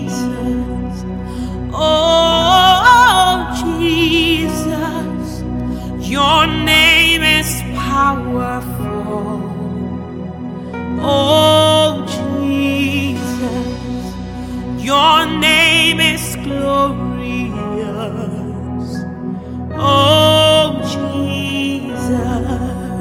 Oh, Jesus, your name is powerful. Oh, Jesus, your name is glorious. Oh, Jesus.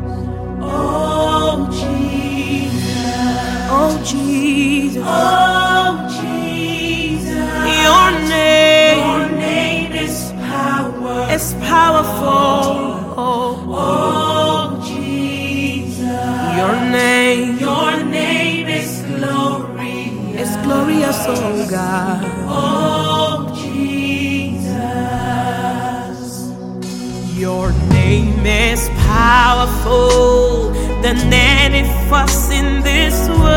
Oh, Jesus. Oh, Jesus. Oh, Jesus. Your name is power. It's powerful. Oh, Jesus. Your name is glorious. It's glorious, oh God. Oh, Jesus. Your name is powerful than any fuss in this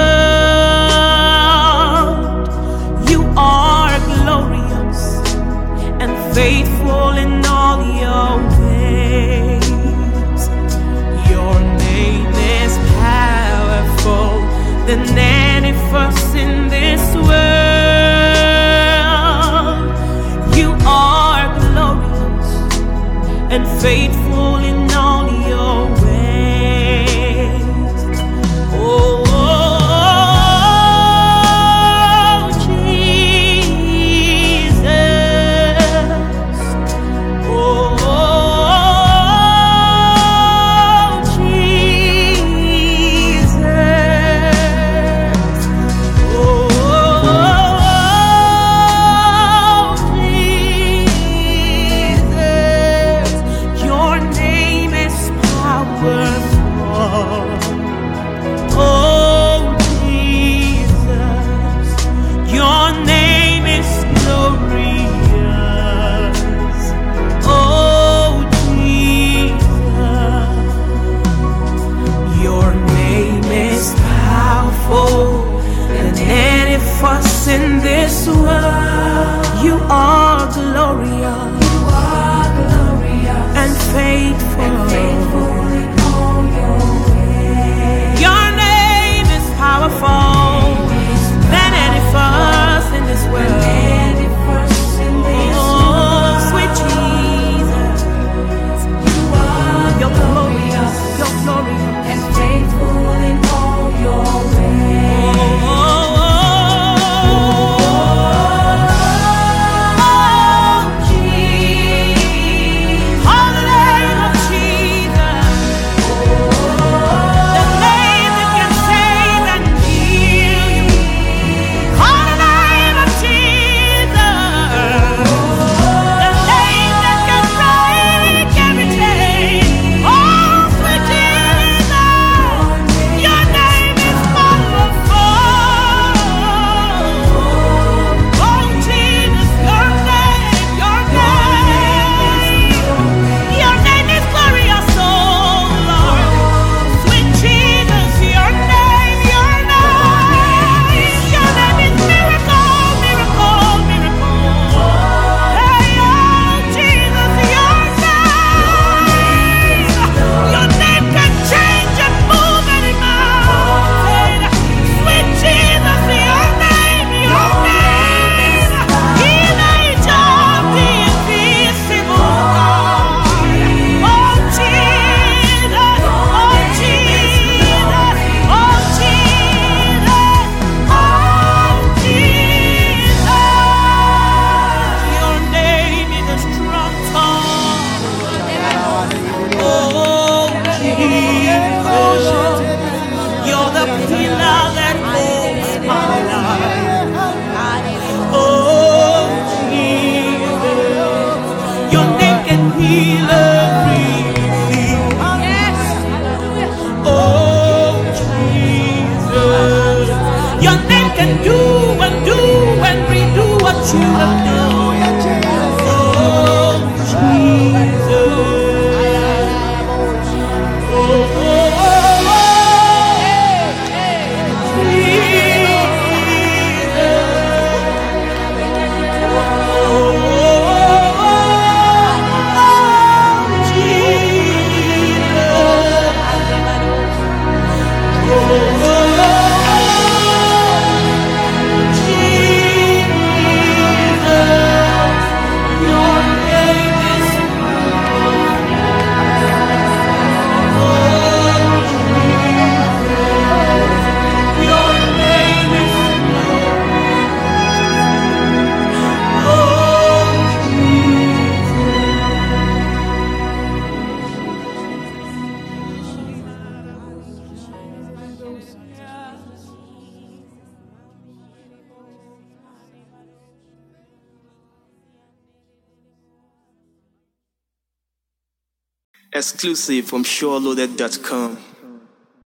world. You are glorious and faithful in all your ways. Your name is powerful than any fuss in this world. You are glorious and faithful in all your ways. Oh, Jesus. Oh, Jesus. Oh, Jesus. Your name is powerful. Oh, Jesus, your name is glorious. Oh, Jesus, your name is powerful than any fuss in this world. You are glorious. You are glorious and faithful. Your name is powerful than any fuss in this world. Oh, sweet Jesus, you're glorious, you're glorious and faithful in all your ways. Oh, Jesus, oh, the name of Jesus. The name that can save and heal you. Call the name of Jesus. The name that can break every chain. Oh, sweet Jesus, your name is powerful. Oh, Jesus, your name is glorious, oh Lord. Sweet Jesus, your name is miracle, miracle, miracle. Hey, oh Jesus, your name can change and move any mountain. Sweet Jesus, your name, image of the invisible God. Oh Jesus, oh Jesus, oh Jesus, oh Jesus. Your name is a strong tower. Oh Jesus, you're the pillar that holds my life. Oh Jesus, your name can heal everything. Oh Jesus, your name can do and redo what you have done. Oh Jesus. Jesus. Exclusive from SureLoaded.com.